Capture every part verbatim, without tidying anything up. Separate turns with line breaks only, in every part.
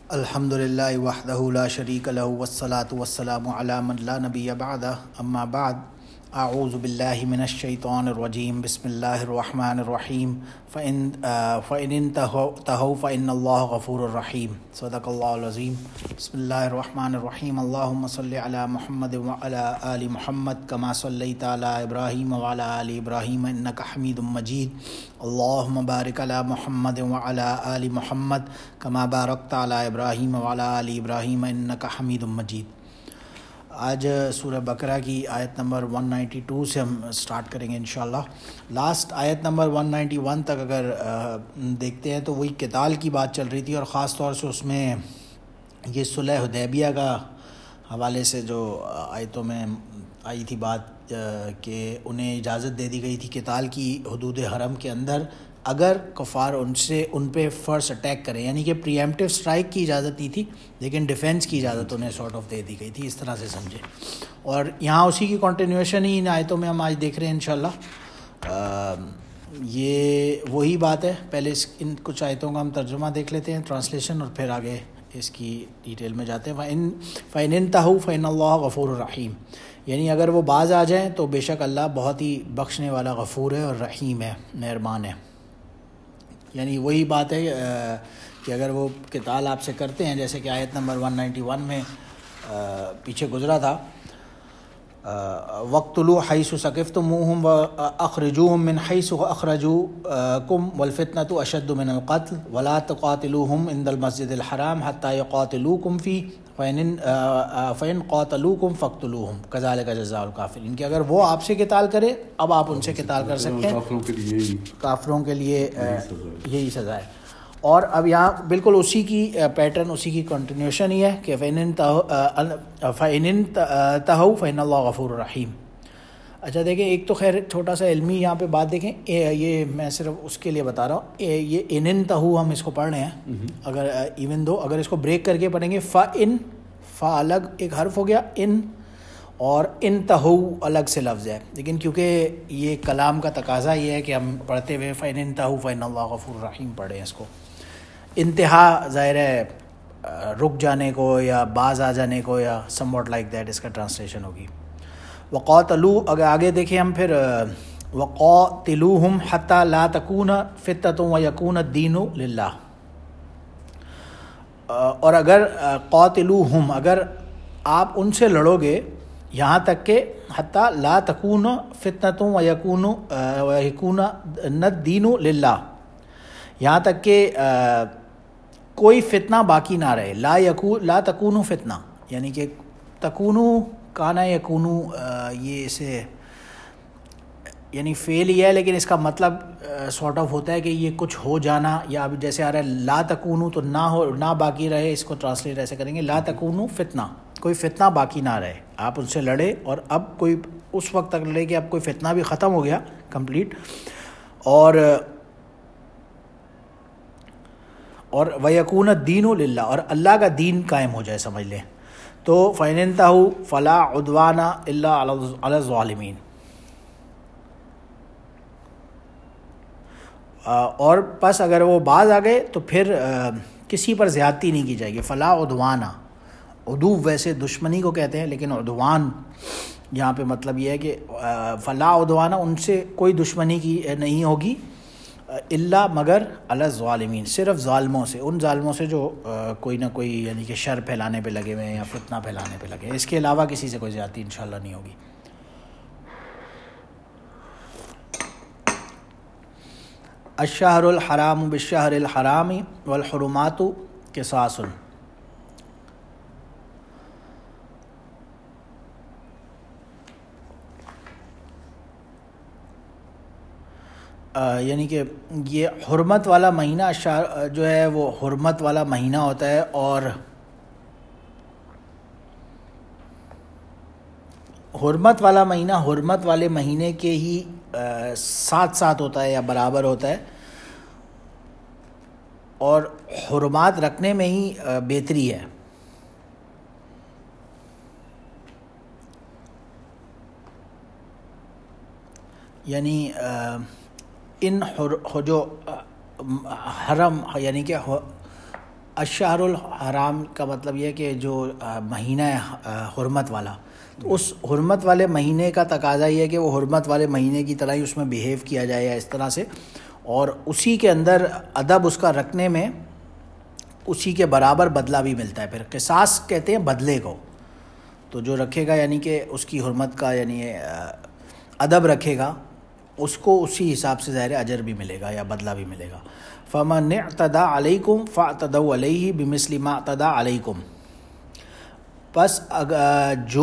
الحمد للہ وحدہ لا شریک لہ والصلاة والسلام علی من لا نبی بعدہ اما بعد اعوذ باللہ من الشیطان الرجیم بسم اللہ الرحمن الرحیم فإن فإن انتہوا فإن اللہ غفور الرحیم صدق اللہ العظیم بسم اللہ الرحمن الرحیم اللہم صلی علی محمد وعلی آل محمد کما صلیت علی ابراہیم وعلی آل ابراہیم انک حمید مجید اللہم بارک علی محمد وعلی آل محمد کما بارکت علی ابراہیم وعلی آل ابراہیم انک حمید مجید۔ آج سورہ بقرہ کی آیت نمبر ایک سو بانوے سے ہم سٹارٹ کریں گے انشاءاللہ۔ لاسٹ آیت نمبر ایک سو اکیانوے تک اگر دیکھتے ہیں تو وہی قتال کی بات چل رہی تھی، اور خاص طور سے اس میں یہ صلح حدیبیہ کا حوالے سے جو آیتوں میں آئی تھی بات کہ انہیں اجازت دے دی گئی تھی قتال کی حدود حرم کے اندر اگر کفار ان سے ان پہ فرسٹ اٹیک کریں، یعنی کہ پری ایمپٹیو اسٹرائک کی اجازت نہیں تھی لیکن ڈیفینس کی اجازت انہیں سارٹ آف دے دی گئی تھی، اس طرح سے سمجھے۔ اور یہاں اسی کی کنٹینیوشن ہی ان آیتوں میں ہم آج دیکھ رہے ہیں انشاءاللہ۔ یہ وہی بات ہے، پہلے اس ان کچھ آیتوں کا ہم ترجمہ دیکھ لیتے ہیں، ٹرانسلیشن، اور پھر آگے اس کی ڈیٹیل میں جاتے ہیں۔ فَإِن فَإِنِ انتَهُوا فَإِنَّ اللَّهَ غَفُورٌ رَحِيمٌ، یعنی اگر وہ باز آ جائیں تو بے شک اللہ بہت ہی بخشنے والا غفور ہے اور رحیم ہے، مہربان ہے۔ یعنی وہی بات ہے کہ اگر وہ قتال آپ سے کرتے ہیں، جیسے کہ آیت نمبر ایک سو اکیانوے میں پیچھے گزرا تھا، وَاقْتُلُوا حَيْثُ ثَقِفْتُمُوهُمْ وَأَخْرِجُوهُمْ مِنْ حَيْثُ أَخْرَجُوكُمْ وَالْفِتْنَةُ أَشَدُّ مِنَ الْقَتْلِ وَلَا تُقَاتِلُوهُمْ عِنْدَ الْمَسْجِدِ الْحَرَامِ حَتَّى يُقَاتِلُوكُمْ فِيهِ فَإِنْ قَاتَلُوكُمْ فَاقْتُلُوهُم كَذَلِكَ جَزَاءُ الْكَافِرِينَ، کہ اگر وہ آپ سے قتال کرے اب آپ ان سے قتال کر سکتے ہیں، کافروں کے لیے یہی سزا ہے۔ اور اب یہاں بالکل اسی کی پیٹرن، اسی کی کنٹینیوشن ہی ہے کہ فَإِنِ انتَهَوْا فَإِنَّ اللَّهَ غَفُورٌ رَحِيمٌ۔ اچھا دیکھیں، ایک تو خیر چھوٹا سا علمی یہاں پہ بات دیکھیں، یہ میں صرف اس کے لیے بتا رہا ہوں، یہ ان انتہوا ہم اس کو پڑھ رہے ہیں، اگر ایون دو اگر اس کو بریک کر کے پڑھیں گے، فا ان فا الگ ایک حرف ہو گیا، ان اور انتہوا الگ سے لفظ ہے، لیکن کیونکہ یہ کلام کا تقاضا یہ ہے کہ ہم پڑھتے ہوئے فَإِنِ انتَهُوا فَإِنَّ اللَّهَ غَفُورٌ رَحِيمٌ پڑھیں اس کو۔ انتہا ظاہر ہے رک جانے کو یا باز آ جانے کو، یا سم واٹ لائک دیٹ اس کا ٹرانسلیشن ہوگی۔ وَقَاتَلُوا، اگر آگے دیکھیں ہم پھر وَقَاتِلُوهُمْ حَتَّى لَا تَكُونَ فِتْنَةٌ وَيَكُونَ الدِّينُ لِلَّهِ، اور اگر قاتلوہم، اگر آپ ان سے لڑو گے یہاں تک کہ حتیٰ لا تکون فتنۃ ویکون ویکون الدین للہ، یہاں تک کہ کوئی فتنہ باقی نہ رہے، لا یکو لا تکون فتنہ، یعنی کہ تکونو کانا یکونو، یہ اسے یعنی فعل ہی ہے لیکن اس کا مطلب سارٹ آف ہوتا ہے کہ یہ کچھ ہو جانا، یا اب جیسے آ رہا ہے لا تکونو تو نہ ہو، نہ باقی رہے، اس کو ٹرانسلیٹ ایسے کریں گے لا تکونو فتنہ، کوئی فتنہ باقی نہ رہے، آپ ان سے لڑے اور اب کوئی اس وقت تک لڑے کہ اب کوئی فتنہ بھی ختم ہو گیا کمپلیٹ، اور اور وَيَكُونَ الدِّينُ لِلَّهِ، اور اللہ کا دین قائم ہو جائے، سمجھ لیں۔ تو فَإِنِ انتَهُوا فَلَا عُدْوَانَ إِلَّا عَلَى الظَّالِمِينَ، اور پس اگر وہ باز آ گئے تو پھر کسی پر زیادتی نہیں کی جائے گی۔ فلا عدوان، عدو ویسے دشمنی کو کہتے ہیں، لیکن عدوان یہاں پہ مطلب یہ ہے کہ فلا عدوان، ان سے کوئی دشمنی کی نہیں ہوگی، الا مگر علی الظالمین، صرف ظالموں سے، ان ظالموں سے جو کوئی نہ کوئی یعنی کہ شر پھیلانے پہ لگے ہوئے ہیں یا فتنہ پھیلانے پہ لگے ہیں، اس کے علاوہ کسی سے کوئی زیادتی انشاءاللہ نہیں ہوگی۔ الشہر الحرام بالشہر الحرام والحرمات قصاص، یعنی کہ یہ حرمت والا مہینہ جو ہے وہ حرمت والا مہینہ ہوتا ہے، اور حرمت والا مہینہ حرمت والے مہینے کے ہی ساتھ ساتھ ہوتا ہے یا برابر ہوتا ہے، اور حرمات رکھنے میں ہی بہتری ہے۔ یعنی ان جو حرم یعنی کہ الشہر الحرام کا مطلب یہ ہے کہ جو مہینہ ہے حرمت والا، تو اس حرمت والے مہینے کا تقاضا یہ ہے کہ وہ حرمت والے مہینے کی طرح ہی اس میں بیہیو کیا جائے یا اس طرح سے، اور اسی کے اندر ادب اس کا رکھنے میں اسی کے برابر بدلہ بھی ملتا ہے. پھر قصاص کہتے ہیں بدلے کو، تو جو رکھے گا یعنی کہ اس کی حرمت کا یعنی ادب رکھے گا اس کو اسی حساب سے ظاہر اجر بھی ملے گا یا بدلہ بھی ملے گا. فمن اعتدى علیکم فاعتدوا علیہ بمثل ما اعتدى علیکم، پس جو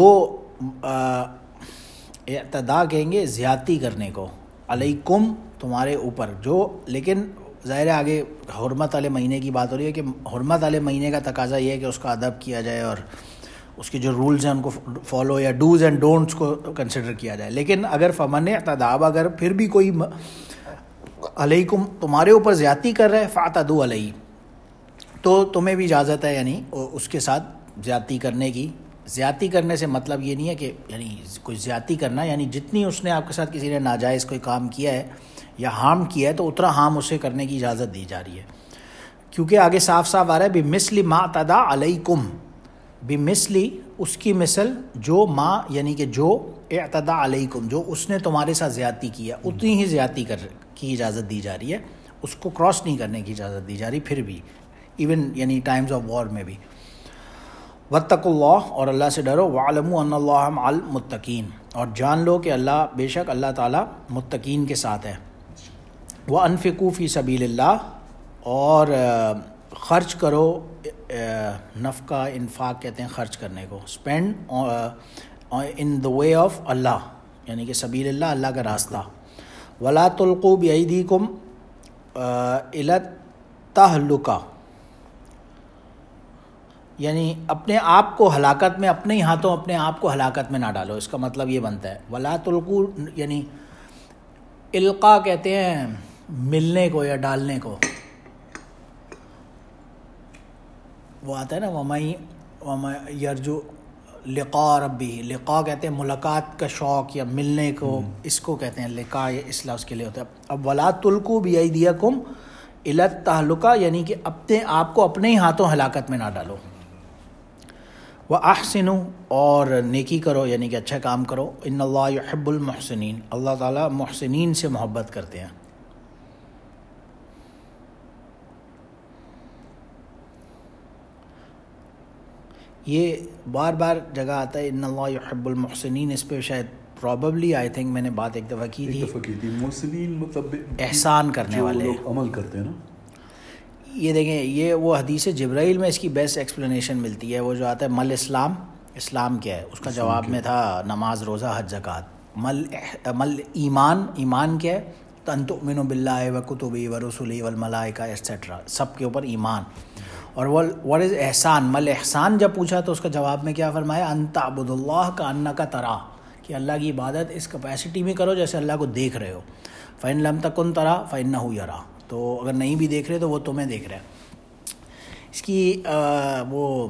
اعتدا کہیں گے زیادتی کرنے کو، علیکم تمہارے اوپر جو، لیکن ظاہر آگے حرمت والے مہینے کی بات ہو رہی ہے کہ حرمت والے مہینے کا تقاضا یہ ہے کہ اس کا ادب کیا جائے اور اس کے جو رولز ہیں ان کو فالو یا ڈوز اینڈ ڈونٹس کو کنسیڈر کیا جائے. لیکن اگر فمن اعتدا، اگر پھر بھی کوئی علیکم تمہارے اوپر زیادتی کر رہے فاعتدوا علیہ، تو تمہیں بھی اجازت ہے یعنی اس کے ساتھ زیادتی کرنے کی. زیادتی کرنے سے مطلب یہ نہیں ہے کہ یعنی کوئی زیادتی کرنا یعنی جتنی اس نے آپ کے ساتھ کسی نے ناجائز کوئی کام کیا ہے یا ہارم کیا ہے تو اتنا ہارم اسے کرنے کی اجازت دی جا رہی ہے، کیونکہ آگے صاف صاف آ رہا ہے بمثل ما اعتدى علیکم، بمثل اس کی مثل جو ما یعنی کہ جو اعتدى علیکم جو اس نے تمہارے ساتھ زیادتی کی ہے اتنی ہی زیادتی کر کی اجازت دی جا رہی ہے، اس کو کراس نہیں کرنے کی اجازت دی جا رہی پھر بھی، ایون یعنی ٹائمز آف وار میں بھی. واتقوا اللہ، اور اللہ سے ڈرو، واعلموا ان اللہ مع المتقین، اور جان لو کہ اللہ بے شک اللہ تعالیٰ متقین کے ساتھ ہے. وانفقوا فی سبیل اللہ، اور خرچ کرو، نفقہ انفاق کہتے ہیں خرچ کرنے کو، spend in the way of اللہ یعنی کہ سبیل اللہ اللہ کا راستہ. ولا تلقوا بایدیکم الی التہلکہ، یعنی اپنے آپ کو ہلاکت میں، اپنے ہی ہاتھوں اپنے آپ کو ہلاکت میں نہ ڈالو. اس کا مطلب یہ بنتا ہے ولا تلقوا یعنی القاء کہتے ہیں ملنے کو یا ڈالنے کو، وہ آتا ہے نا ومئی وم یرجو لقاء ربی، لقاء کہتے ہیں ملاقات کا شوق یا ملنے کو، اس کو کہتے ہیں لقاء، اس لفظ کے لیے ہوتا ہے. اب ولا تلقوا بایدیکم الی التہلکہ یعنی کہ اپنے آپ کو اپنے ہی ہاتھوں ہلاکت میں نہ ڈالو. وَأَحْسِنُوا، اور نیکی کرو یعنی کہ اچھا کام کرو. ان اللہ یحب المحسنین، اللہ تعالیٰ محسنین سے محبت کرتے ہیں. یہ بار بار جگہ آتا ہے ان اللہ یحب المحسنین، اس پہ شاید پرابیبلی آئی تھنک میں نے بات ایک دفعہ کی تھی.
محسنین مطلب
احسان کرنے والے،
عمل کرتے ہیں نا.
یہ دیکھیں یہ وہ حدیث جبرائیل میں اس کی بیسٹ ایکسپلینیشن ملتی ہے، وہ جو آتا ہے مل اسلام، اسلام کیا ہے، اس کا جواب میں تھا نماز روزہ حج زکوٰۃ. مل مل ایمان، ایمان کیا ہے، ان تؤمنوا باللہ و کتبہ و رسلہ والملائکہ ایٹسیٹرا، سب کے اوپر ایمان. اور واٹ از احسان، مل احسان جب پوچھا تو اس کا جواب میں کیا فرمایا، ان تعبد اللہ کانک تراہ، کہ اللہ کی عبادت اس کیپیسٹی میں کرو جیسے اللہ کو دیکھ رہے ہو. فإن لم تکن ترى فإنہ یرا، تو اگر نہیں بھی دیکھ رہے تو وہ تمہیں دیکھ رہا ہے. اس کی آ, وہ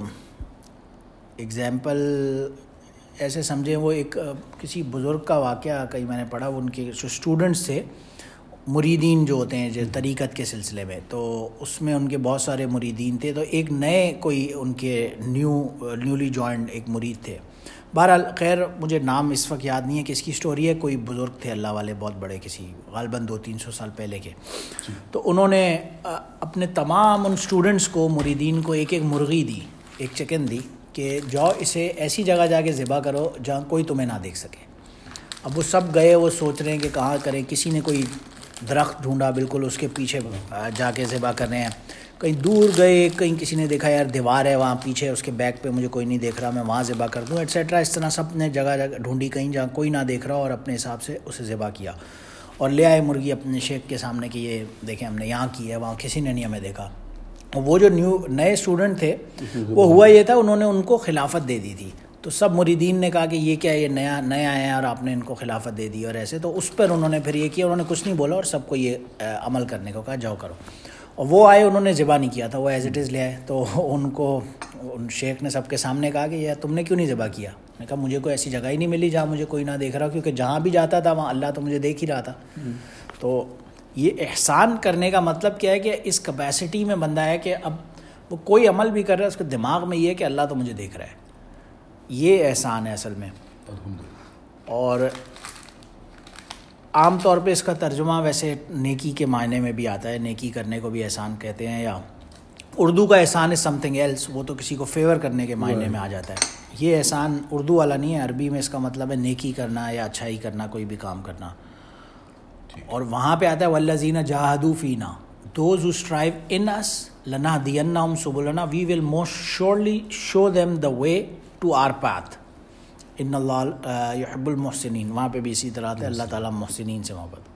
اگزامپل ایسے سمجھیں، وہ ایک کسی بزرگ کا واقعہ کہیں میں نے پڑھا، ان کے جو اسٹوڈنٹس تھے مریدین جو ہوتے ہیں جو طریقت کے سلسلے میں، تو اس میں ان کے بہت سارے مریدین تھے. تو ایک نئے کوئی ان کے نیو نیولی جوائنڈ ایک مرید تھے. بہرحال خیر مجھے نام اس وقت یاد نہیں ہے کہ اس کی سٹوری ہے، کوئی بزرگ تھے اللہ والے بہت بڑے، کسی غالباً دو تین سو سال پہلے کے. تو انہوں نے اپنے تمام ان سٹوڈنٹس کو، مریدین کو، ایک ایک مرغی دی، ایک چکن دی کہ جاؤ اسے ایسی جگہ جا کے ذبح کرو جہاں کوئی تمہیں نہ دیکھ سکے. اب وہ سب گئے، وہ سوچ رہے ہیں کہ کہاں کریں. کسی نے کوئی درخت ڈھونڈا، بالکل اس کے پیچھے جا کے ذبح کر رہے ہیں. کہیں دور گئے، کہیں کسی نے دیکھا یار دیوار ہے وہاں پیچھے اس کے بیک پہ، مجھے کوئی نہیں دیکھ رہا، میں وہاں ذبح کر دوں ایٹسیٹرا. اس طرح سب نے جگہ جگہ ڈھونڈی کہیں جہاں کوئی نہ دیکھ رہا اور اپنے حساب سے اسے ذبح کیا اور لے آئے مرغی اپنے شیخ کے سامنے کہ یہ دیکھیں ہم نے یہاں کی ہے، وہاں کسی نے نہیں ہمیں دیکھا. وہ جو نیو نئے اسٹوڈنٹ تھے وہ ہوا یہ تھا، انہوں نے ان کو خلافت دے دی تھی. تو سب مریدین نے کہا کہ یہ کیا ہے، یہ نیا نیا آیا ہے اور آپ نے ان کو خلافت دے دی اور ایسے. تو اس پر انہوں نے پھر یہ کیا، انہوں نے کچھ نہیں بولا اور سب کو یہ عمل کرنے کو کہا جاؤ کرو. اور وہ آئے، انہوں نے ذبح نہیں کیا تھا، وہ ایز اٹ از لے آئے. تو ان کو ان شیخ نے سب کے سامنے کہا کہ یہ تم نے کیوں نہیں ذبح کیا؟ نے کہا مجھے کوئی ایسی جگہ ہی نہیں ملی جہاں مجھے کوئی نہ دیکھ رہا، کیونکہ جہاں بھی جاتا تھا وہاں اللہ تو مجھے دیکھ ہی رہا تھا. تو یہ احسان کرنے کا مطلب کیا ہے کہ اس کیپیسٹی میں بندہ ہے کہ اب وہ کوئی عمل بھی کر رہا ہے اس کے دماغ میں یہ ہے کہ اللہ تو مجھے دیکھ رہا ہے. یہ احسان ہے اصل میں. اور عام طور پہ اس کا ترجمہ ویسے نیکی کے معنی میں بھی آتا ہے, نیکی کرنے کو بھی احسان کہتے ہیں, یا اردو کا احسان از سم تھنگ ایلس, وہ تو کسی کو فیور کرنے کے معنی میں آ جاتا ہے. یہ احسان اردو والا نہیں ہے, عربی میں اس کا مطلب ہے نیکی کرنا یا اچھائی کرنا, کوئی بھی کام کرنا. اور وہاں پہ آتا ہے والذین جاہدوا فینا, those who strive in us لنہدینہم سبلنا, we will most surely show them the way to our path, ان اللہ یحب المحسنین. وہاں پہ بھی اسی طرح آتا ہے اللہ تعالیٰ محسنین سے محبت.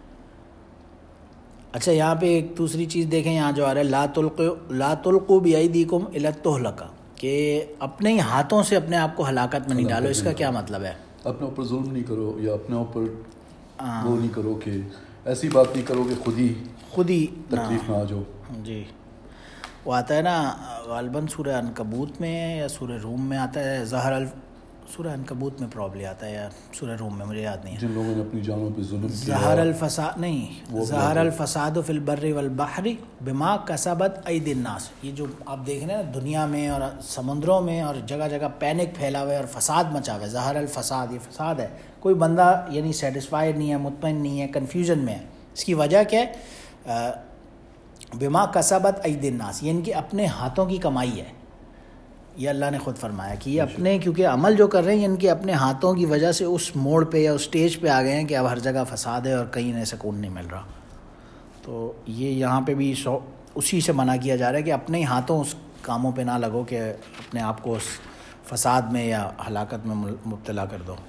اچھا یہاں پہ ایک دوسری چیز دیکھیں, یہاں جو آ رہا ہے لا تلقوا لا تلقوا بایدیکم الی التہلکہ, کہ اپنے ہی ہاتھوں سے اپنے آپ کو ہلاکت میں نہیں ڈالو. اس کا کیا مطلب ہے؟
اپنے اوپر ظلم نہیں کرو, یا اپنے اوپر وہ نہیں کرو کہ ایسی بات نہیں کرو کہ خود ہی
خود ہی
تکلیف میں آ جاؤ.
جی وہ آتا ہے نا غالباً سورہ عنکبوت میں یا سورہ روم میں آتا ہے, ظہر ال سورہ عنکبوت میں پرابلی آتا ہے یا سورہ روم میں, مجھے یاد نہیں ہے.
جن لوگوں نے اپنی جانوں پہ ظلم کیا,
ظہر الفساد نہیں, ظہر الفساد فی البر والبحر بما کسبت ایدی الناس. یہ جو آپ دیکھ رہے ہیں نا دنیا میں اور سمندروں میں اور جگہ جگہ پینک پھیلا ہوا ہے اور فساد مچا ہوا ہے. ظہر الفساد, یہ فساد ہے. کوئی بندہ یعنی سیٹسفائیڈ نہیں ہے, مطمئن نہیں ہے, کنفیوژن میں ہے. اس کی وجہ کیا ہے؟ بما کسبت ایدی الناس, یہ ان کے اپنے ہاتھوں کی کمائی ہے. یہ اللہ نے خود فرمایا کہ یہ اپنے, کیونکہ عمل جو کر رہے ہیں ان کے اپنے ہاتھوں کی وجہ سے اس موڑ پہ یا اس اسٹیج پہ آ گئے ہیں کہ اب ہر جگہ فساد ہے اور کہیں انہیں سکون نہیں مل رہا. تو یہ یہاں پہ بھی سو اسی سے منع کیا جا رہا ہے کہ اپنے ہی ہاتھوں اس کاموں پہ نہ لگو کہ اپنے آپ کو اس فساد میں یا ہلاکت میں مبتلا کر دو.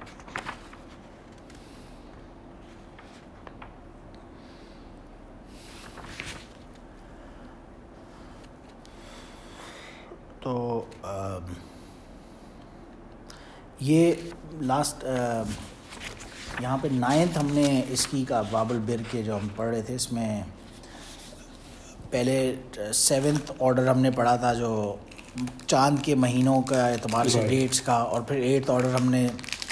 تو یہ لاسٹ یہاں پہ نائنتھ ہم نے اس کی کا باب البر کے جو ہم پڑھ رہے تھے, اس میں پہلے سیونتھ آرڈر ہم نے پڑھا تھا جو چاند کے مہینوں کا اعتبار سے ڈیٹس کا, اور پھر ایٹھ آرڈر ہم نے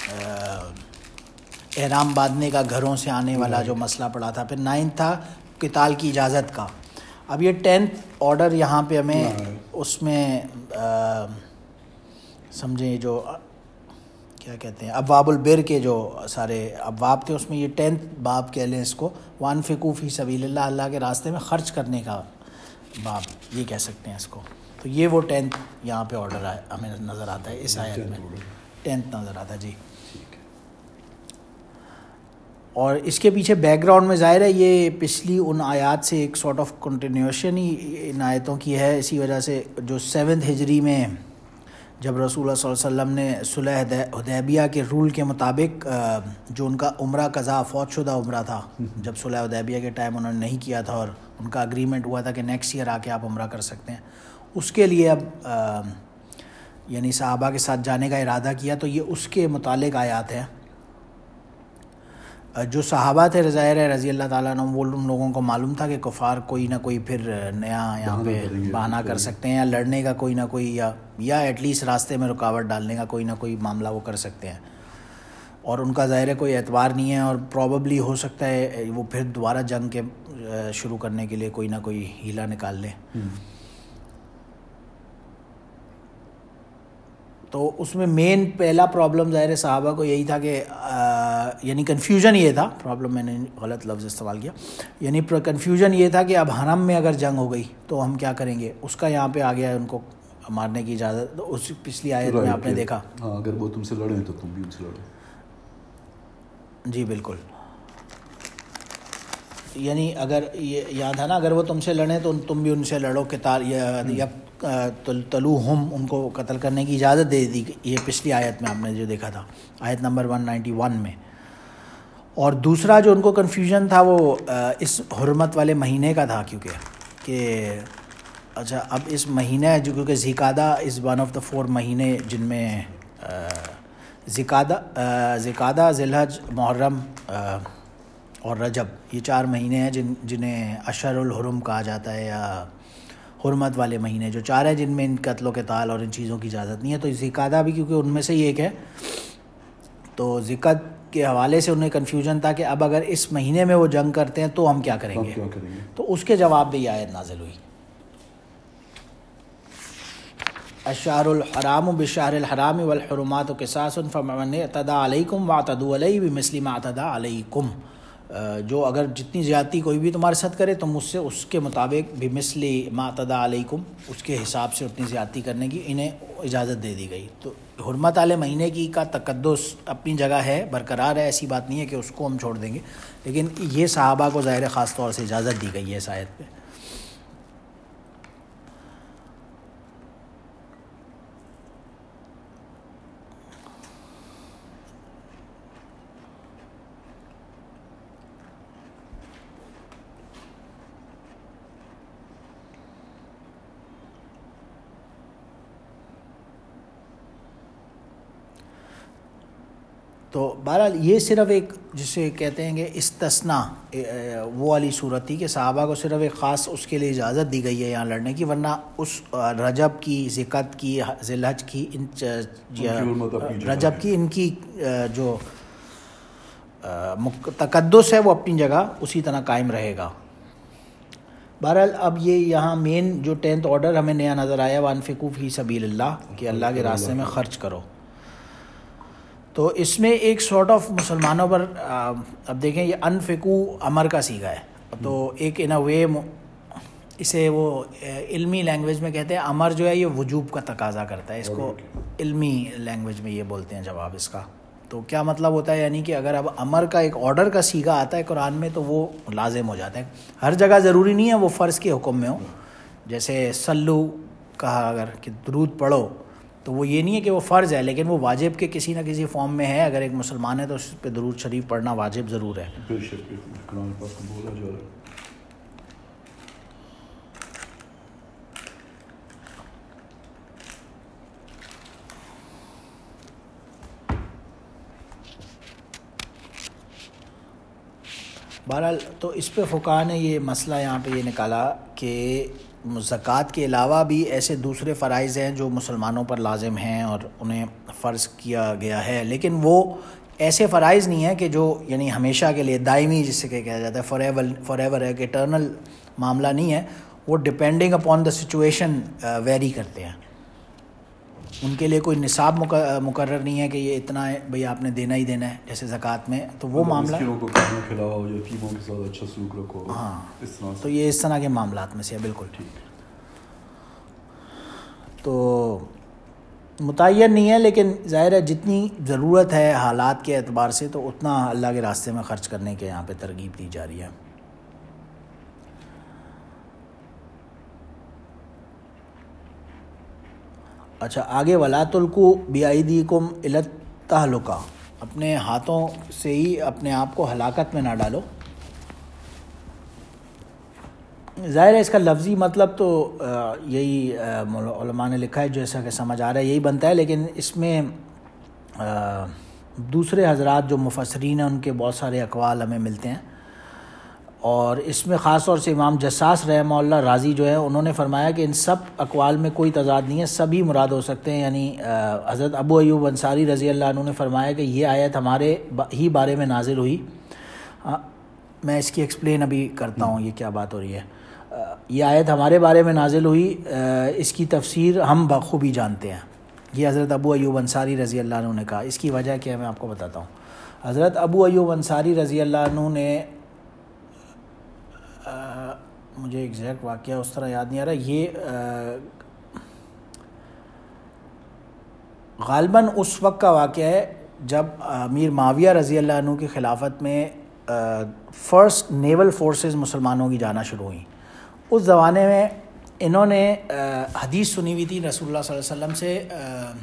احرام باندھنے کا, گھروں سے آنے والا جو مسئلہ پڑھا تھا. پھر نائنتھ تھا قتال کی اجازت کا. اب یہ ٹینتھ آرڈر یہاں پہ ہمیں اس میں سمجھیں جو کیا کہتے ہیں ابواب البر کے جو سارے ابواب تھے, اس میں یہ ٹینتھ باب کہہ لیں اس کو, وانفقوا فی سبیل اللہ, اللہ کے راستے میں خرچ کرنے کا باب یہ کہہ سکتے ہیں اس کو. تو یہ وہ ٹینتھ یہاں پہ آرڈر ہے ہمیں نظر آتا ہے اس آیت میں, ٹینتھ نظر آتا ہے. جی اور اس کے پیچھے بیک گراؤنڈ میں ظاہر ہے یہ پچھلی ان آیات سے ایک سارٹ آف کنٹینیوشن ہی ان آیتوں کی ہے. اسی وجہ سے جو سیونتھ ہجری میں جب رسول اللہ صلی اللہ علیہ وسلم نے صلح حدیبیہ کے رول کے مطابق جو ان کا عمرہ قضا فوت شدہ عمرہ تھا, جب صلح حدیبیہ کے ٹائم انہوں نے نہیں کیا تھا اور ان کا اگریمنٹ ہوا تھا کہ نیکسٹ ایئر آ کے آپ عمرہ کر سکتے ہیں, اس کے لیے اب یعنی صحابہ کے ساتھ جانے کا ارادہ کیا. تو یہ اس کے متعلق آیات ہیں. جو صحابہ تھے ظاہر ہے رضی اللہ تعالیٰ عنہ, وہ ان لوگوں کو معلوم تھا کہ کفار کوئی نہ کوئی پھر نیا یہاں پہ بہانہ کر سکتے ہیں, یا لڑنے کا کوئی نہ کوئی, یا یا ایٹ لیسٹ راستے میں رکاوٹ ڈالنے کا کوئی نہ کوئی معاملہ وہ کر سکتے ہیں. اور ان کا ظاہر ہے کوئی اعتبار نہیں ہے, اور پروبیبلی ہو سکتا ہے وہ پھر دوبارہ جنگ کے شروع کرنے کے لیے کوئی نہ کوئی ہیلا نکال لیں. تو اس میں مین پہلا پرابلم ظاہر ہے صحابہ کو یہی تھا کہ یعنی کنفیوژن یہ تھا, پرابلم میں نے غلط لفظ استعمال کیا, یعنی کنفیوژن یہ تھا کہ اب حرم میں اگر جنگ ہو گئی تو ہم کیا کریں گے. اس کا یہاں پہ آ گیا ان کو مارنے کی اجازت. اس پچھلی آیت میں آپ نے دیکھا,
ہاں اگر وہ تم سے لڑیں تو تم بھی ان سے لڑو.
جی بالکل, یعنی اگر یہ یاد ہے نا, اگر وہ تم سے لڑیں تو تم بھی ان سے لڑو. قتال یا تلوہم, ان کو قتل کرنے کی اجازت دے دی. یہ پچھلی آیت میں آپ نے جو دیکھا تھا, آیت نمبر ون نائنٹی ون میں. اور دوسرا جو ان کو کنفیوژن تھا وہ اس حرمت والے مہینے کا تھا, کیونکہ کہ اچھا اب اس مہینہ جو کیونکہ ذیقعدہ is one of the four مہینے جن میں ذیقعدہ ذیقعدہ ذی الحج محرم اور رجب, یہ چار مہینے ہیں جن جنہیں اشہر الحرم کہا جاتا ہے, یا حرمت والے مہینے جو چار ہیں جن میں ان قتل و قتال اور ان چیزوں کی اجازت نہیں ہے. تو ذیقعدہ بھی کیونکہ ان میں سے ہی ایک ہے, تو ذیقعدہ کے حوالے سے انہیں کنفیوژن تھا کہ اب اگر اس مہینے میں وہ جنگ کرتے ہیں تو ہم کیا کریں گے. تو اس کے جواب میں یہ آیت نازل ہوئی. الشہر الحرام بالشہر الحرام والحرمات قصاص فمن اعتدى علیکم واعتدوا علیہ بمثل ما اعتدى علیکم، جو اگر جتنی زیادتی کوئی بھی تمہارے ساتھ کرے تو مجھ سے اس کے مطابق بمثل ما اعتدى علیکم، اس کے حساب سے اتنی زیادتی کرنے کی انہیں اجازت دے دی گئی۔ تو حرمت والے مہینے کی کا تقدس اپنی جگہ ہے، برقرار ہے، ایسی بات نہیں ہے کہ اس کو ہم چھوڑ دیں گے، لیکن یہ صحابہ کو ظاہر خاص طور سے اجازت دی گئی ہے اس آیت پہ۔ تو بہرحال یہ صرف ایک جسے کہتے ہیں کہ استثناء وہ والی صورت تھی کہ صحابہ کو صرف ایک خاص اس کے لیے اجازت دی گئی ہے یہاں لڑنے کی، ورنہ اس رجب کی، ذقت کی، ذی الحج کی، ان رجب کی ان کی جو تقدس ہے وہ اپنی جگہ اسی طرح قائم رہے گا۔ بہرحال اب یہ یہاں مین جو ٹینتھ آرڈر ہمیں نیا نظر آیا وانفقوا فی سبیل اللہ، کہ اللہ کے راستے میں خرچ کرو۔ تو اس میں ایک سارٹ آف مسلمانوں پر اب دیکھیں یہ انفقو امر کا صیغہ ہے، تو ایک ان اے وے اسے وہ علمی لینگویج میں کہتے ہیں امر جو ہے یہ وجوب کا تقاضا کرتا ہے، اس کو علمی لینگویج میں یہ بولتے ہیں جواب اس کا۔ تو کیا مطلب ہوتا ہے، یعنی کہ اگر اب امر کا ایک آرڈر کا صیغہ آتا ہے قرآن میں تو وہ لازم ہو جاتا ہے، ہر جگہ ضروری نہیں ہے وہ فرض کے حکم میں ہو، جیسے سلو کہا اگر کہ درود پڑھو تو وہ یہ نہیں ہے کہ وہ فرض ہے، لیکن وہ واجب کے کسی نہ کسی فارم میں ہے، اگر ایک مسلمان ہے تو اس پہ درود شریف پڑھنا واجب ضرور ہے۔ بہرحال تو اس پہ فقہا نے یہ مسئلہ یہاں پہ یہ نکالا کہ زکوٰۃ کے علاوہ بھی ایسے دوسرے فرائض ہیں جو مسلمانوں پر لازم ہیں اور انہیں فرض کیا گیا ہے، لیکن وہ ایسے فرائض نہیں ہیں کہ جو یعنی ہمیشہ کے لیے دائمی، جس سے کہ کہا جاتا ہے فار ایور فار ایور ایک ایٹرنل معاملہ نہیں ہے، وہ depending upon the situation vary کرتے ہیں، ان کے لیے کوئی نصاب مقرر نہیں ہے کہ یہ اتنا ہے بھئی آپ نے دینا ہی دینا ہے، جیسے زکوٰۃ میں تو وہ معاملہ ہاں، تو یہ اس طرح کے معاملات میں سے ہے، بالکل ٹھیک۔ تو متعین نہیں ہے، لیکن ظاہر ہے جتنی ضرورت ہے حالات کے اعتبار سے تو اتنا اللہ کے راستے میں خرچ کرنے کے یہاں پہ ترغیب دی جا رہی ہے۔ اچھا آگے ولا تلقوا بایدیکم الی التہلکہ، اپنے ہاتھوں سے ہی اپنے آپ کو ہلاکت میں نہ ڈالو۔ ظاہر ہے اس کا لفظی مطلب تو یہی علماء نے لکھا ہے، جیسا کہ سمجھ آ رہا ہے یہی بنتا ہے، لیکن اس میں دوسرے حضرات جو مفسرین ہیں ان کے بہت سارے اقوال ہمیں ملتے ہیں، اور اس میں خاص طور سے امام جساس رحمہ اللہ راضی جو ہے انہوں نے فرمایا کہ ان سب اقوال میں کوئی تضاد نہیں ہے، سبھی مراد ہو سکتے ہیں، یعنی حضرت ابو ایوب انصاری رضی اللہ عنہ نے فرمایا کہ یہ آیت ہمارے ہی بارے میں نازل ہوئی۔ میں اس کی ایکسپلین ابھی کرتا ہوں یہ کیا بات ہو رہی ہے۔ یہ آیت ہمارے بارے میں نازل ہوئی، اس کی تفسیر ہم بخوبی جانتے ہیں، یہ حضرت ابو ایوب انصاری رضی اللہ عنہ نے کہا۔ اس کی وجہ کیا ہے میں آپ کو بتاتا ہوں۔ حضرت ابو ایوب انصاری رضی اللہ عنہ نے، مجھے ایگزیکٹ واقعہ اس طرح یاد نہیں آ رہا، یہ غالباً اس وقت کا واقعہ ہے جب امیر معاویہ رضی اللہ عنہ کی خلافت میں فرسٹ نیول فورسز مسلمانوں کی جانا شروع ہوئیں۔ اس زمانے میں انہوں نے حدیث سنی ہوئی تھی رسول اللہ صلی اللہ علیہ وسلم سے،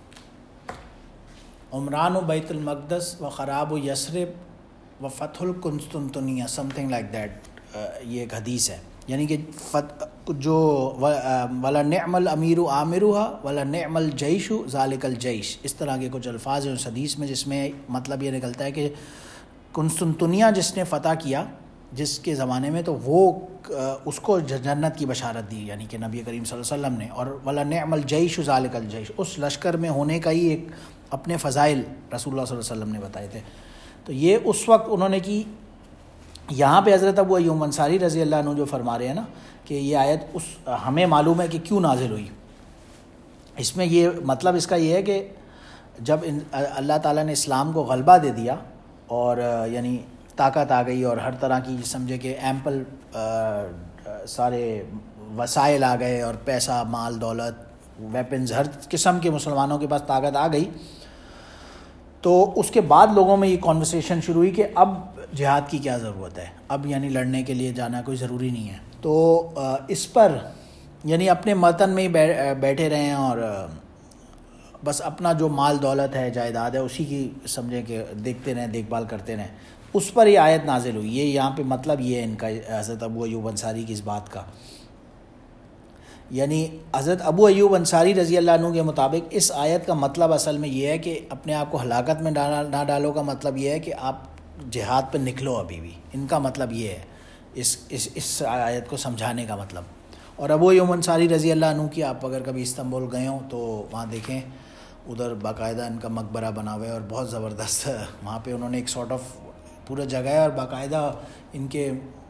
عمران و بیت المقدس و خراب و یثرب و فتح القسطنطنیہ، سم تھنگ لائک دیٹ، یہ ایک حدیث ہے، یعنی کہ جو ولا نعم الامیر عامرها ولا نعم الجیش ذالک الجیش، اس طرح کے کچھ الفاظ ہیں اس حدیث میں، جس میں مطلب یہ نکلتا ہے کہ قسطنطنیہ جس نے فتح کیا جس کے زمانے میں، تو وہ اس کو جنت کی بشارت دی، یعنی کہ نبی کریم صلی اللہ علیہ وسلم نے، اور ولا نعم الجیش ذالک الجیش، اس لشکر میں ہونے کا ہی ایک اپنے فضائل رسول اللہ صلی اللہ علیہ وسلم نے بتائے تھے۔ تو یہ اس وقت انہوں نے کی۔ یہاں پہ حضرت ابو ایوب انصاری رضی اللہ عنہ جو فرما رہے ہیں نا کہ یہ آیت اس ہمیں معلوم ہے کہ کیوں نازل ہوئی، اس میں یہ مطلب اس کا یہ ہے کہ جب اللہ تعالیٰ نے اسلام کو غلبہ دے دیا اور یعنی طاقت آ گئی اور ہر طرح کی سمجھے کہ ایمپل سارے وسائل آ گئے اور پیسہ مال دولت ویپنز ہر قسم کے مسلمانوں کے پاس طاقت آ گئی، تو اس کے بعد لوگوں میں یہ کانورسیشن شروع ہوئی کہ اب جہاد کی کیا ضرورت ہے، اب یعنی لڑنے کے لیے جانا کوئی ضروری نہیں ہے. تو اس پر یعنی اپنے وطن میں ہی بیٹھے رہیں اور بس اپنا جو مال دولت ہے جائیداد ہے اسی کی سمجھیں کہ دیکھتے رہیں دیکھ بھال کرتے رہیں. اس پر یہ آیت نازل ہوئی. یہ یہاں پہ مطلب یہ ہے ان کا حضرت ابو ایوب انصاری کی اس بات کا، یعنی حضرت ابو ایوب انصاری رضی اللہ عنہ کے مطابق اس آیت کا مطلب اصل میں یہ ہے کہ اپنے آپ کو ہلاکت میں نہ ڈالو کا مطلب یہ ہے کہ آپ جہاد پہ نکلو ابھی بھی. ان کا مطلب یہ ہے اس اس اس آیت کو سمجھانے کا مطلب. اور ابو ایوب انصاری رضی اللہ عنہ کی آپ اگر کبھی استنبول گئے ہوں تو وہاں دیکھیں ادھر باقاعدہ ان کا مقبرہ بنا ہوا ہے اور بہت زبردست وہاں پہ انہوں نے ایک سارٹ آف پورا جگہ ہے اور باقاعدہ ان کے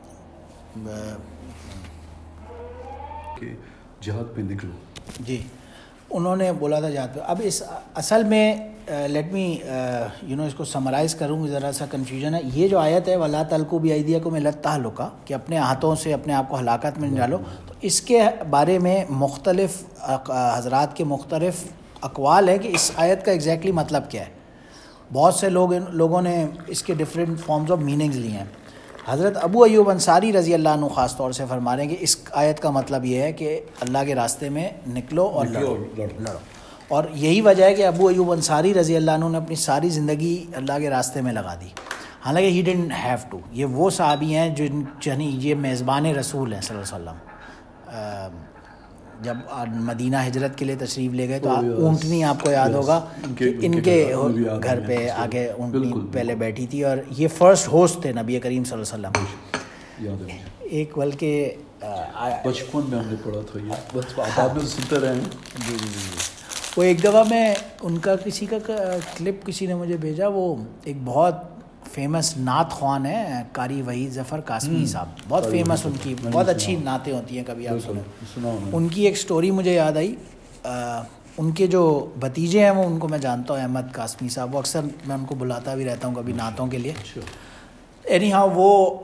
جہاد پہ نکلو. جی
انہوں نے بولا تھا جہاد پہ. اب اس اصل میں لیٹ می یو نو اس کو سمرائز کروں گی، ذرا سا کنفیوژن ہے. یہ جو آیت ہے وَلَا تَلْقُوا بِأَيْدِيكُمْ إِلَى التَّهْلُكَةِ کہ اپنے ہاتھوں سے اپنے آپ کو ہلاکت میں نہ ڈالو، تو اس کے بارے میں مختلف حضرات کے مختلف اقوال ہے کہ اس آیت کا ایگزیکٹلی مطلب کیا ہے. بہت سے لوگ لوگوں نے اس کے ڈفرینٹ فارمز آف میننگز لیے ہیں. حضرت ابو ایوب انصاری رضی اللہ عنہ خاص طور سے فرما رہے ہیں کہ اس آیت کا مطلب یہ ہے کہ اللہ کے راستے میں نکلو اور لڑو لڑو اور یہی وجہ ہے کہ ابو ایوب انصاری رضی اللہ عنہ نے اپنی ساری زندگی اللہ کے راستے میں لگا دی. حالانکہ ہی ڈنٹ ہیو ٹو. یہ وہ صحابی ہیں جن یعنی یہ میزبان رسول ہیں صلی اللہ علیہ وسلم. جب مدینہ ہجرت کے لیے تشریف لے گئے تو اونٹنی آپ کو یاد ہوگا کہ ان کے گھر پہ آگے اونٹنی پہلے بیٹھی تھی اور یہ فرسٹ ہوسٹ تھے نبی کریم صلی اللہ علیہ وسلم. ایک بلکہ
بچپن میں ہم نے پڑھا تھا یہ بس آپ نے سنتے رہے ہیں.
جی جی جی وہ ایک دفعہ میں ان کا کسی کا کلپ کسی نے مجھے بھیجا، وہ ایک بہت فیمس نعت خوان ہے قاری وحید ظفر قاسمی صاحب، بہت فیمس، ان کی بہت اچھی نعتیں ہوتی ہیں کبھی آپ سنیں. ان کی ایک سٹوری مجھے یاد آئی. ان کے جو بھتیجے ہیں وہ ان کو میں جانتا ہوں، احمد قاسمی صاحب، وہ اکثر میں ان کو بلاتا بھی رہتا ہوں کبھی نعتوں کے لیے. اینی ہاؤ وہ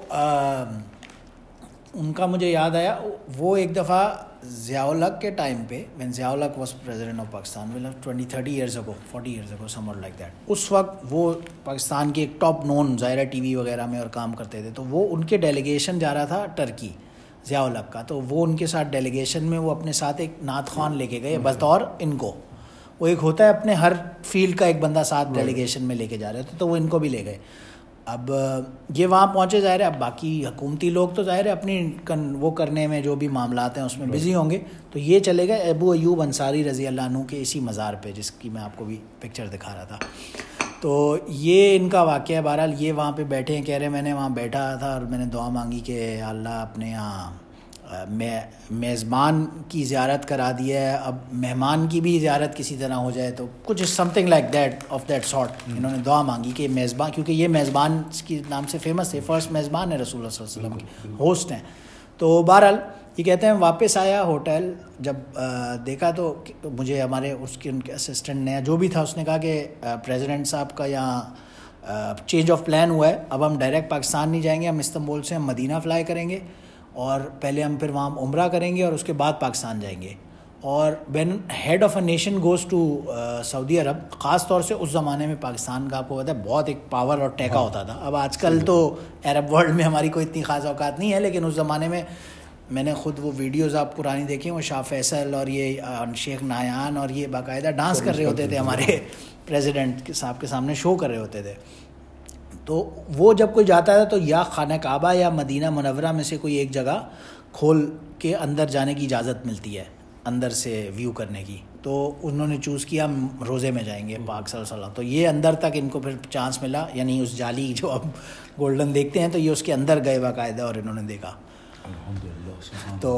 ان کا مجھے یاد آیا وہ ایک دفعہ ضیاء الحق کے ٹائم پہ when Zia ul Haq was president of Pakistan well twenty thirty years ago forty years ago somewhat like that. اس وقت وہ پاکستان کے ایک ٹاپ نون ظاہرہ ٹی وی وغیرہ میں اور کام کرتے تھے. تو وہ ان کے ڈیلیگیشن جا رہا تھا ٹرکی ضیاء الحق کا. تو وہ ان کے ساتھ ڈیلیگیشن میں وہ اپنے ساتھ ایک نعت خوان لے کے گئے بطور ان کو. وہ ایک ہوتا ہے اپنے ہر فیلڈ کا ایک بندہ ساتھ ڈیلیگیشن میں لے کے جا رہے تھے، تو وہ ان کو بھی لے گئے. اب یہ وہاں پہنچے ظاہر ہے، اب باقی حکومتی لوگ تو ظاہر ہے اپنی وہ کرنے میں جو بھی معاملات ہیں اس میں بزی ہوں گے. تو یہ چلے گئے ابو ایوب انصاری رضی اللہ عنہ کے اسی مزار پہ جس کی میں آپ کو بھی پکچر دکھا رہا تھا. تو یہ ان کا واقعہ ہے. بہرحال یہ وہاں پہ بیٹھے ہیں، کہہ رہے میں نے وہاں بیٹھا تھا اور میں نے دعا مانگی کہ اللہ اپنے یہاں میں میزبان کی زیارت کرا دی ہے، اب مہمان کی بھی زیارت کسی طرح ہو جائے. تو کچھ something like that of that sort انہوں نے دعا مانگی کہ میزبان، کیونکہ یہ میزبان کے نام سے فیمس ہے، فرسٹ میزبان ہے رسول اللہ صلی اللہ علیہ وسلم کے، ہوسٹ ہیں. تو بہرحال یہ کہتے ہیں واپس آیا ہوٹل، جب دیکھا تو مجھے ہمارے اس کے ان کے اسسٹنٹ نے جو بھی تھا اس نے کہا کہ پریزیڈنٹ صاحب کا یہاں چینج آف پلان ہوا ہے، اب ہم ڈائریکٹ پاکستان نہیں جائیں گے، ہم استنبول سے ہم مدینہ فلائی کریں گے اور پہلے ہم پھر وہاں عمرہ کریں گے اور اس کے بعد پاکستان جائیں گے. اور when head of a nation goes to سعودی عرب، خاص طور سے اس زمانے میں پاکستان کا آپ کو پتہ ہے بہت ایک پاور اور ٹیکا ہوتا تھا. اب آج کل تو عرب ورلڈ میں ہماری کوئی اتنی خاص اوقات نہیں ہے، لیکن اس زمانے میں میں نے خود وہ ویڈیوز آپ پرانی دیکھیں، وہ شاہ فیصل اور یہ شیخ نایان اور یہ باقاعدہ ڈانس کر رہے ہوتے تھے ہمارے پریزیڈنٹ صاحب کے سامنے، شو کر رہے ہوتے تھے. تو وہ جب کوئی جاتا ہے تو یا خانہ کعبہ یا مدینہ منورہ میں سے کوئی ایک جگہ کھول کے اندر جانے کی اجازت ملتی ہے، اندر سے ویو کرنے کی. تو انہوں نے چوز کیا ہم روزے میں جائیں گے پاک صلی اللہ علیہ وسلم. تو یہ اندر تک ان کو پھر چانس ملا، یعنی اس جالی جو اب گولڈن دیکھتے ہیں تو یہ اس کے اندر گئے باقاعدہ اور انہوں نے دیکھا. تو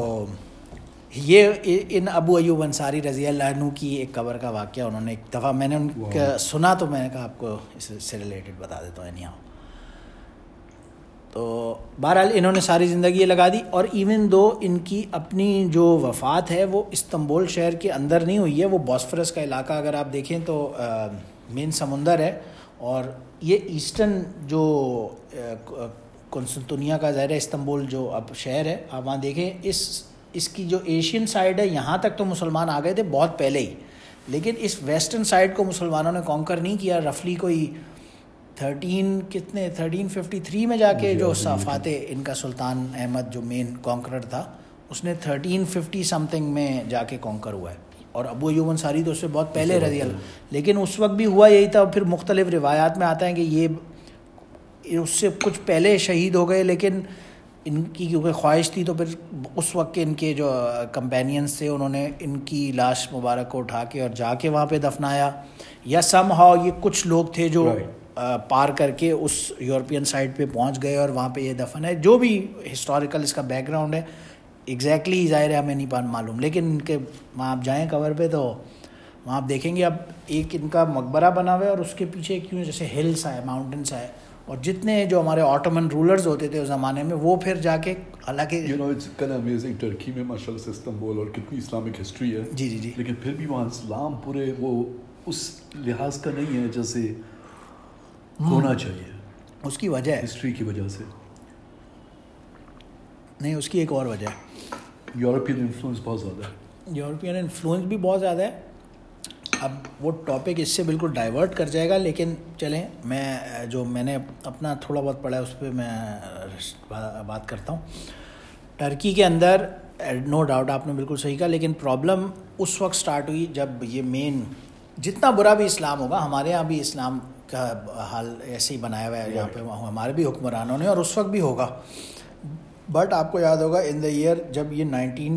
یہ ان ابو ایوب انصاری رضی اللہ عنہ کی ایک قبر کا واقعہ انہوں نے ایک دفعہ میں نے ان کا سنا تو میں نے کہا آپ کو اس سے ریلیٹڈ بتا دیتا ہوں. یعنی تو بہرحال انہوں نے ساری زندگی یہ لگا دی. اور ایون دو ان کی اپنی جو وفات ہے وہ استنبول شہر کے اندر نہیں ہوئی ہے, وہ بوسفورس کا علاقہ اگر آپ دیکھیں تو مین سمندر ہے, اور یہ ایسٹرن جو قسطنطنیہ کا ظاہر ہے استنبول جو اب شہر ہے, آپ وہاں دیکھیں اس اس کی جو ایشین سائڈ ہے یہاں تک تو مسلمان آ گئے تھے بہت پہلے ہی, لیکن اس ویسٹرن سائڈ کو مسلمانوں نے کانکر نہیں کیا. رفلی کوئی تھرٹین کتنے تھرٹین ففٹی تھری میں جا کے جو فاتح ان کا سلطان احمد جو مین کانکرر تھا اس نے تھرٹین ففٹی سم تھنگ میں جا کے کانکر ہوا ہے, اور ابو ایوب انصاری تو اس سے بہت پہلے رضی اللہ, لیکن اس وقت بھی ہوا یہی تھا. پھر مختلف روایات میں آتا ہے کہ یہ اس سے کچھ پہلے شہید ہو گئے, لیکن ان کی کیونکہ خواہش تھی تو پھر اس وقت کے ان کے جو کمپینینس تھے انہوں نے ان کی لاش مبارک کو اٹھا کے اور جا کے وہاں پہ دفنایا, یا سم ہاؤ یہ کچھ لوگ تھے جو پار کر کے اس یورپین سائڈ پہ پہنچ گئے اور وہاں پہ یہ دفن ہے. جو بھی ہسٹوریکل اس کا بیک گراؤنڈ ہے ایگزیکٹلی ظاہر ہے ہمیں نہیں پان معلوم, لیکن ان کے وہاں آپ جائیں کور پہ تو وہاں آپ دیکھیں گے اب ایک ان کا مقبرہ بنا ہوا ہے, اور اس کے پیچھے کیوں جیسے ہلس ہے, ماؤنٹنس ہے, اور جتنے جو ہمارے آٹومن رولرز ہوتے تھے اس زمانے میں وہ پھر جا کے حالانکہ
you know it's kinda amazing Turkey میں ماشاء اللہ سے استنبول اور کتنی اسلامک ہسٹری ہے.
جی جی جی
لیکن پھر بھی وہاں اسلام پورے وہ اس لحاظ کا نہیں ہے جیسے ہونا چاہیے.
اس کی وجہ ہے
ہسٹری کی وجہ سے
نہیں, اس کی ایک اور وجہ ہے,
یورپین انفلوئنس بہت زیادہ ہے.
یورپین انفلوئنس بھی بہت زیادہ ہے. اب وہ ٹاپک اس سے بالکل ڈائیورٹ کر جائے گا, لیکن چلیں میں جو میں نے اپنا تھوڑا بہت پڑھا ہے اس پہ میں بات کرتا ہوں. ٹرکی کے اندر نو ڈاؤٹ آپ نے بالکل صحیح کہا, لیکن پرابلم اس وقت سٹارٹ ہوئی جب یہ مین جتنا برا بھی اسلام ہوگا, ہمارے یہاں بھی اسلام کا حال ایسے ہی بنایا ہوا ہے یہاں پہ ہمارے بھی حکمرانوں نے, اور اس وقت بھی ہوگا. بٹ آپ کو یاد ہوگا ان دا ایئر جب یہ نائنٹین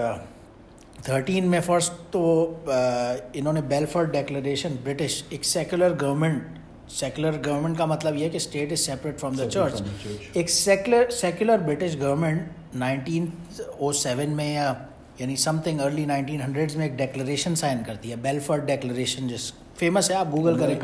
تھرٹین میں فرسٹ تو انہوں نے بیلفورڈ ڈیکلریشن برٹش ایک سیکولر گورنمنٹ, سیکولر گورنمنٹ کا مطلب یہ ہے کہ state is separate from the church, ایک secular secular British government nineteen o seven میں یا یعنی something early nineteen hundreds میں ایک ڈیکلریشن سائن کرتی ہے, بیلفورڈ ڈیکلریشن, جس فیمس ہے آپ گوگل کریں.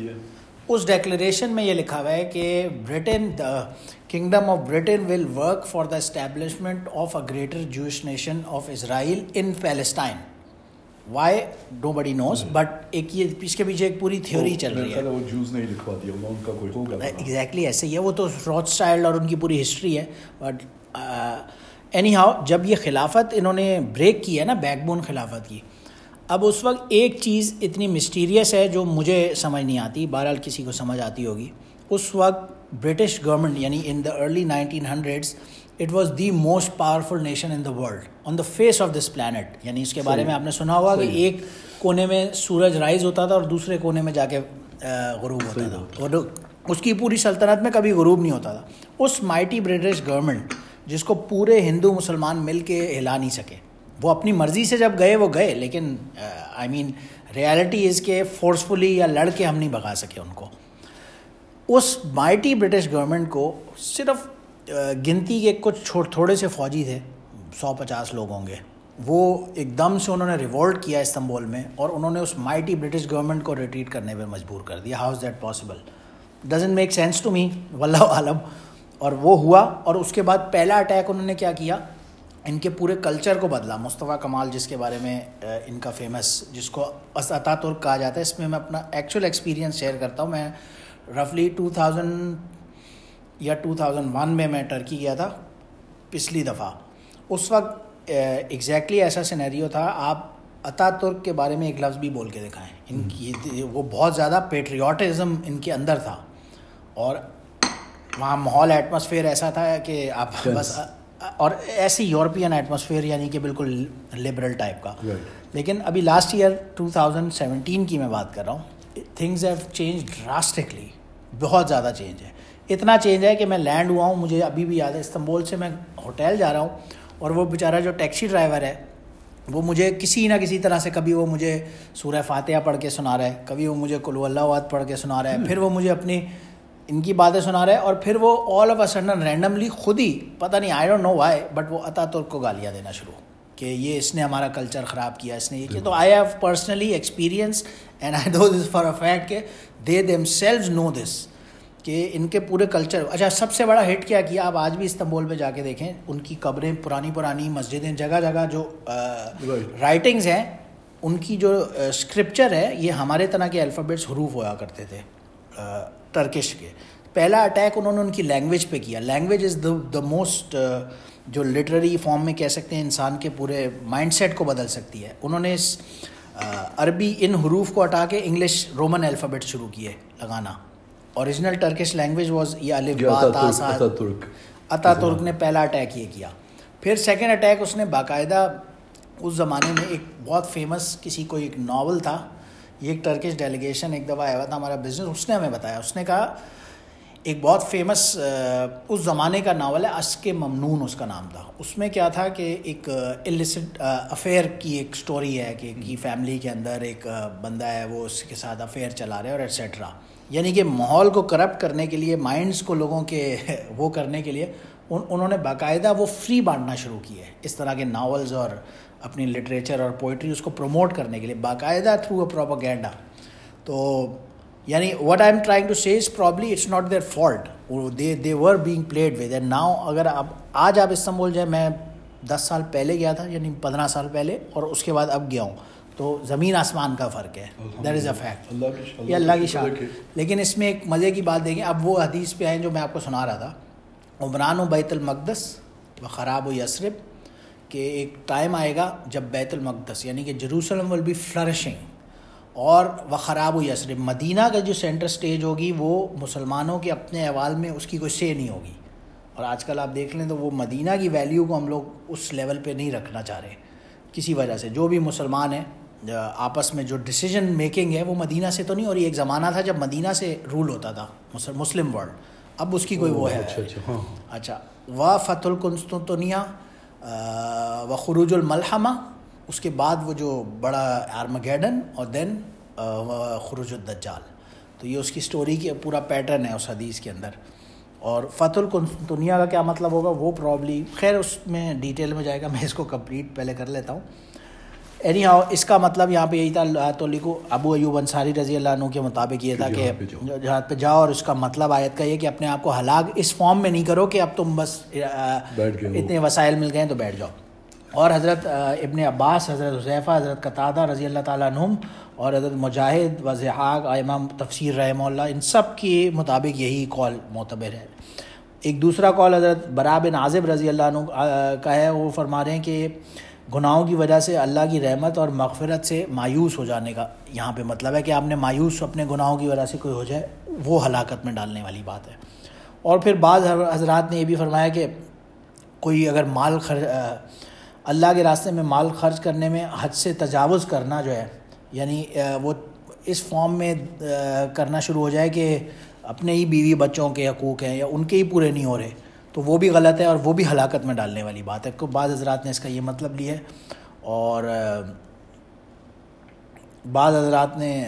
اس ڈیکلریشن میں یہ لکھا ہوا ہے کہ Britain kingdom of Britain will work for the establishment of a greater Jewish nation of Israel in Palestine. Why nobody knows, but ایک یہ اس کے پیچھے ایک پوری تھیوری چل رہی ہے.
وہ جوز نہیں لکھوا دیا ان کا کوئی ہوگا
ایگزیکٹلی ایسے ہی ہے, وہ تو روتھسچائلڈ اور ان کی پوری ہسٹری ہے. بٹ اینی ہاؤ جب یہ خلافت انہوں نے بریک کی ہے نا, بیک بون خلافت کی, اب اس وقت ایک چیز اتنی مسٹیریس ہے جو مجھے سمجھ نہیں آتی, بہرحال کسی کو سمجھ آتی ہوگی. اس وقت برٹش گورنمنٹ یعنی in the early nineteen hundreds it was the most powerful nation in the world on the face of this planet. یعنی اس کے بارے میں آپ نے سنا ہوگا کہ ایک کونے میں سورج رائز ہوتا تھا اور دوسرے کونے میں جا کے غروب ہوتا تھا, اور اس کی پوری سلطنت میں کبھی غروب نہیں ہوتا تھا. اس مائٹی برٹش گورنمنٹ جس کو پورے ہندو مسلمان مل کے ہلا نہیں سکے, وہ اپنی مرضی سے جب گئے وہ گئے, لیکن آئی مین ریالٹی از کہ فورسفلی یا لڑ کے ہم نہیں بھگا سکے ان کو. اس مائٹی برٹش گورنمنٹ کو صرف گنتی کے کچھ چھوٹ تھوڑے سے فوجی تھے, سو پچاس لوگ ہوں گے, وہ ایک دم سے انہوں نے ریولٹ کیا استنبول میں, اور انہوں نے اس مائٹی برٹش گورنمنٹ کو ریٹریٹ کرنے پہ مجبور کر دیا. How is that possible? Doesn't make sense to me, واللہ عالم. اور وہ ہوا, اور اس کے بعد پہلا اٹیک انہوں نے کیا کیا, ان کے پورے کلچر کو بدلا. مصطفیٰ کمال جس کے بارے میں ان کا فیمس, جس کو اتا ترک کہا جاتا ہے, اس میں میں اپنا ایکچوئل ایکسپیرینس شیئر کرتا ہوں. میں رفلی ٹو تھاؤزنڈ یا ٹو تھاؤزنڈ ون میں میں ٹرکی گیا تھا پچھلی دفعہ. اس وقت ایگزیکٹلی ایسا سینیریو تھا. آپ اتا ترک کے بارے میں ایک لفظ بھی بول کے دکھائیں, ان کی وہ بہت زیادہ پیٹریوٹزم ان کے اندر تھا, اور وہاں ماحول ایٹماسفیئر ایسا تھا کہ آپ بس, اور ایسی یورپین ایٹماسفیئر یعنی کہ بالکل لبرل ٹائپ کا. لیکن ابھی last year two thousand seventeen کی میں بات کر رہا ہوں, تھنگز ہیو چینج ڈراسٹکلی, بہت زیادہ چینج ہے. اتنا چینج ہے کہ میں لینڈ ہوا ہوں, مجھے ابھی بھی یاد ہے استنبول سے میں ہوٹل جا رہا ہوں, اور وہ بیچارہ جو ٹیکسی ڈرائیور ہے وہ مجھے کسی نہ کسی طرح سے, کبھی وہ مجھے سورہ فاتحہ پڑھ کے سنا رہا ہے, کبھی وہ مجھے قل اللہ احد پڑھ کے سنا رہا ہے, پھر وہ مجھے اپنی ان کی باتیں سنا رہا ہے, اور پھر وہ all of a sudden randomly خود ہی پتہ نہیں I don't know why, but وہ اتا ترک کو گالیاں دینا شروع کہ یہ اس نے ہمارا کلچر خراب کیا, اس نے یہ کیا. تو I have personally experience and I know this for a fact کہ دے دیم سیلوز نو دس, کہ ان کے پورے کلچر. اچھا سب سے بڑا ہٹ کیا کیا, آپ آج بھی استنبول میں جا کے دیکھیں ان کی قبریں, پرانی پرانی مسجدیں, جگہ جگہ جو رائٹنگز ہیں ان کی جو اسکرپچر ہے یہ ہمارے طرح کے الفابیٹس حروف ہوا کرتے تھے ٹرکش کے. پہلا اٹیک انہوں نے ان کی لینگویج پہ کیا. لینگویج از دا موسٹ جو لٹریری فارم میں کہہ سکتے ہیں انسان کے پورے مائنڈ سیٹ کو بدل سکتی ہے. انہوں نے اس عربی ان حروف کو ہٹا کے انگلش رومن الفابیٹ شروع کیے لگانا. اوریجنل ٹرکش لینگویج واز یہ الف با تا سا. اتا ترک نے پہلا اٹیک یہ کیا. پھر سیکنڈ اٹیک اس نے باقاعدہ اس زمانے میں ایک بہت فیمس کسی کو ایک ناول تھا, یہ ایک ٹرکش ڈیلیگیشن ایک دفعہ آیا ہوا تھا ہمارا بزنس, اس نے ہمیں بتایا, اس نے کہا ایک بہت فیمس اس زمانے کا ناول ہے عشق ممنون اس کا نام تھا. اس میں کیا تھا کہ ایک السٹ افیئر کی ایک سٹوری ہے کہ کی فیملی کے اندر ایک بندہ ہے وہ اس کے ساتھ افیئر چلا رہے اور ایٹسیٹرا. یعنی کہ ماحول کو کرپٹ کرنے کے لیے, مائنڈس کو لوگوں کے وہ کرنے کے لیے ان, انہوں نے باقاعدہ وہ فری بانٹنا شروع کیے اس طرح کے ناولز اور اپنی لٹریچر اور پوئٹری اس کو پروموٹ کرنے کے لیے باقاعدہ تھرو اے پروپیگینڈا. تو یعنی what I'm trying to say is probably it's not their fault, they they were being played with. And now اگر آپ آج آپ استنبول جائیں, میں دس سال پہلے گیا تھا یعنی پندرہ سال پہلے, اور اس کے بعد اب گیا ہوں, تو زمین آسمان کا فرق ہے. دیٹ از اے فیکٹ, یہ اللہ کی شان. لیکن اس میں ایک مزے کی بات دیکھیں, اب وہ حدیث پہ آئیں جو میں آپ کو سنا رہا تھا, عمران و بیت المقدس و خراب و یثرب, کہ ایک ٹائم آئے گا جب بیت المقدس یعنی کہ جیروسلم ول بی فلرشنگ, اور وہ خراب و یثرب مدینہ کا جو سینٹر سٹیج ہوگی وہ مسلمانوں کے اپنے احوال میں اس کی کوئی سے نہیں ہوگی. اور آج کل آپ دیکھ لیں تو وہ مدینہ کی ویلیو کو ہم لوگ اس لیول پہ نہیں رکھنا چاہ رہے کسی وجہ سے. جو بھی مسلمان ہیں آپس میں جو ڈیسیجن میکنگ ہے وہ مدینہ سے تو نہیں ہو رہی. ایک زمانہ تھا جب مدینہ سے رول ہوتا تھا مسلم ورلڈ, اب اس کی کوئی وہ ہے. اچھا و فتح القسطنطنیہ و خروج الملحمہ, اس کے بعد وہ جو بڑا آرمگیڈن, اور دین خروج الدجال. تو یہ اس کی سٹوری کی پورا پیٹرن ہے اس حدیث کے اندر. اور فتح القسطنطنیہ کا کیا مطلب ہوگا وہ پرابلی خیر اس میں ڈیٹیل میں جائے گا, میں اس کو کمپلیٹ پہلے کر لیتا ہوں. اینی ہاؤ اس کا مطلب یہاں پہ یہی تھا, تو لکھو ابو ایوب انصاری رضی اللہ عنہ کے مطابق یہ تھا کہ جہاد پہ جاؤ, اور اس کا مطلب آیت کا یہ کہ اپنے آپ کو ہلاک اس فارم میں نہیں کرو کہ اب تم بس اتنے وسائل مل گئے تو بیٹھ جاؤ. اور حضرت ابن عباس, حضرت حذیفہ, حضرت قتادہ رضی اللہ تعالیٰ عنہم, اور حضرت مجاہد و ضحاک امام تفسیر رحمہ اللہ, ان سب کے مطابق یہی قول معتبر ہے. ایک دوسرا قول حضرت براء بن عازب رضی اللہ عنہ کا ہے, وہ فرما رہے ہیں کہ گناہوں کی وجہ سے اللہ کی رحمت اور مغفرت سے مایوس ہو جانے کا یہاں پہ مطلب ہے کہ آپ نے مایوس اپنے گناہوں کی وجہ سے کوئی ہو جائے, وہ ہلاکت میں ڈالنے والی بات ہے. اور پھر بعض حضرات نے یہ بھی فرمایا کہ کوئی اگر مال خرچ اللہ کے راستے میں مال خرچ کرنے میں حد سے تجاوز کرنا جو ہے, یعنی وہ اس فارم میں کرنا شروع ہو جائے کہ اپنے ہی بیوی بچوں کے حقوق ہیں یا ان کے ہی پورے نہیں ہو رہے, تو وہ بھی غلط ہے اور وہ بھی ہلاکت میں ڈالنے والی بات ہے. بعض حضرات نے اس کا یہ مطلب لیا ہے, اور بعض حضرات نے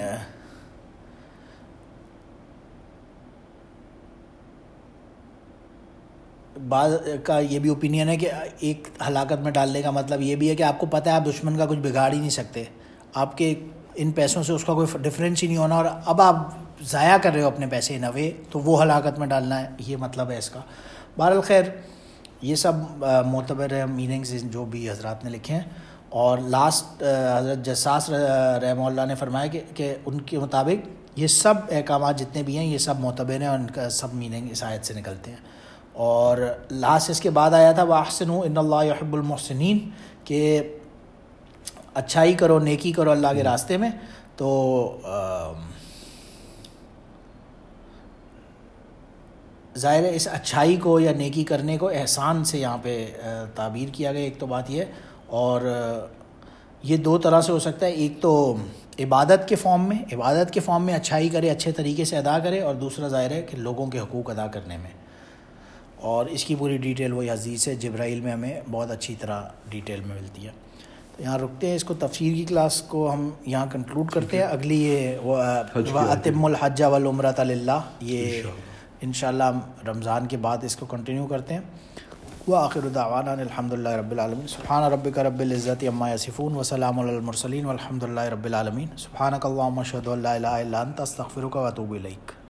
بعض کا یہ بھی اوپینین ہے کہ ایک ہلاکت میں ڈالنے کا مطلب یہ بھی ہے کہ آپ کو پتہ ہے آپ دشمن کا کچھ بگاڑ ہی نہیں سکتے, آپ کے ان پیسوں سے اس کا کوئی ڈفرینس ہی نہیں ہونا, اور اب آپ ضائع کر رہے ہو اپنے پیسے ان اوے, تو وہ ہلاکت میں ڈالنا ہے, یہ مطلب ہے اس کا. بہرحال خیر یہ سب معتبر میننگز جو بھی حضرات نے لکھے ہیں. اور لاسٹ حضرت جساس رحمہ اللہ نے فرمایا کہ کہ ان کے مطابق یہ سب احکامات جتنے بھی ہیں یہ سب معتبر ہیں, اور ان کا سب میننگ اس آیت سے نکلتے ہیں. اور لاسٹ اس کے بعد آیا تھا وَأَحْسِنُوا إِنَّ اللَّهَ يُحِبُّ الْمُحْسِنِينَ, کہ اچھائی کرو, نیکی کرو اللہ کے راستے میں. تو ظاہر ہے اس اچھائی کو یا نیکی کرنے کو احسان سے یہاں پہ تعبیر کیا گیا. ایک تو بات یہ, اور یہ دو طرح سے ہو سکتا ہے, ایک تو عبادت کے فارم میں عبادت کے فارم میں اچھائی کرے, اچھے طریقے سے ادا کرے, اور دوسرا ظاہر ہے کہ لوگوں کے حقوق ادا کرنے میں. اور اس کی پوری ڈیٹیل وہی حدیث ہے جبرائیل میں ہمیں بہت اچھی طرح ڈیٹیل میں ملتی ہے. تو یہاں رکتے ہیں, اس کو تفسیر کی کلاس کو ہم یہاں کنکلوڈ کرتے ہیں. اگلی یہ وَأَتِمُّ الْحَجَّ وَالْعُمْرَةَ لِلَّهِ, یہ انشاءاللہ رمضان کے بعد اس کو کنٹینیو کرتے ہیں. وآخر دعوانا الحمد للہ رب العالمین. سبحان ربک رب العزت عما یصفون وسلام علی المرسلین والحمد للہ رب العالمین. سبحانک اللہم اشہد ان لا الہ الا انت استغفرک واتوب الیک.